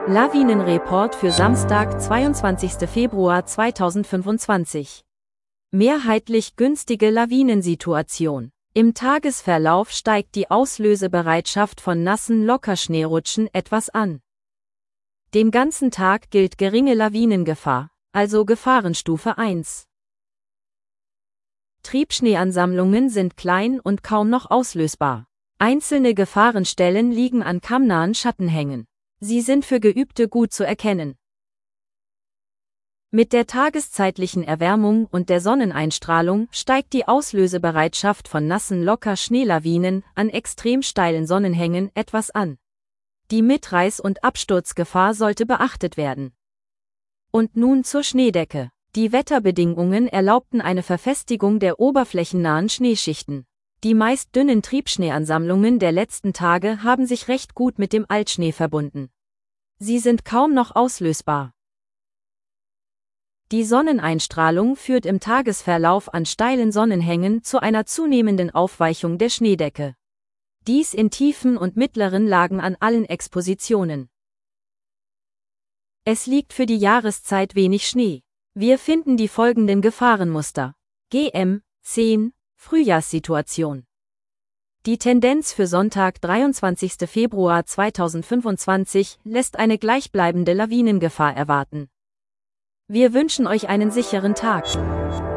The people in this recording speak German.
Lawinenreport für Samstag, 22. Februar 2025. Mehrheitlich günstige Lawinensituation. Im Tagesverlauf steigt die Auslösebereitschaft von nassen Lockerschneerutschen etwas an. Den ganzen Tag gilt geringe Lawinengefahr, also Gefahrenstufe 1. Triebschneeansammlungen sind klein und kaum noch auslösbar. Einzelne Gefahrenstellen liegen an kammnahen Schattenhängen. Sie sind für Geübte gut zu erkennen. Mit der tageszeitlichen Erwärmung und der Sonneneinstrahlung steigt die Auslösebereitschaft von nassen Locker-Schneelawinen an extrem steilen Sonnenhängen etwas an. Die Mitreiß- und Absturzgefahr sollte beachtet werden. Und nun zur Schneedecke. Die Wetterbedingungen erlaubten eine Verfestigung der oberflächennahen Schneeschichten. Die meist dünnen Triebschneeansammlungen der letzten Tage haben sich recht gut mit dem Altschnee verbunden. Sie sind kaum noch auslösbar. Die Sonneneinstrahlung führt im Tagesverlauf an steilen Sonnenhängen zu einer zunehmenden Aufweichung der Schneedecke. Dies in tiefen und mittleren Lagen an allen Expositionen. Es liegt für die Jahreszeit wenig Schnee. Wir finden die folgenden Gefahrenmuster. GM 10 Frühjahrssituation. Die Tendenz für Sonntag, 23. Februar 2025, lässt eine gleichbleibende Lawinengefahr erwarten. Wir wünschen euch einen sicheren Tag.